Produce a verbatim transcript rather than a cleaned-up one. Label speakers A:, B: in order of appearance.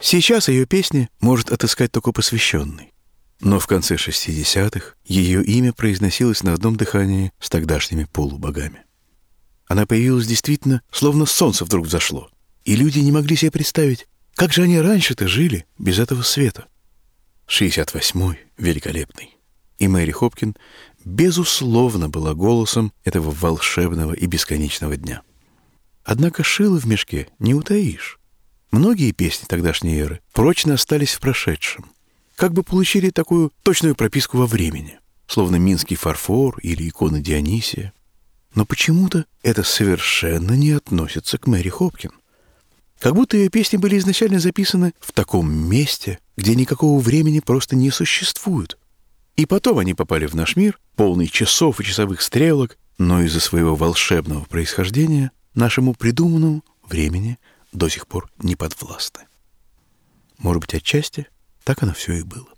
A: Сейчас ее песни может отыскать только посвященный. Но в конце шестидесятых ее имя произносилось на одном дыхании с тогдашними полубогами. Она появилась действительно, словно солнце вдруг взошло, и люди не могли себе представить, как же они раньше-то жили без этого света. шестьдесят восьмой великолепный. И Мэри Хопкин, безусловно, была голосом этого волшебного и бесконечного дня. Однако шило в мешке не утаишь. Многие песни тогдашней эры прочно остались в прошедшем, как бы получили такую точную прописку во времени, словно минский фарфор или икона Дионисия. Но почему-то это совершенно не относится к Мэри Хопкин. Как будто ее песни были изначально записаны в таком месте, где никакого времени просто не существует. И потом они попали в наш мир, полный часов и часовых стрелок, но из-за своего волшебного происхождения нашему придуманному времени до сих пор не подвластны. Может быть, отчасти так оно все и было.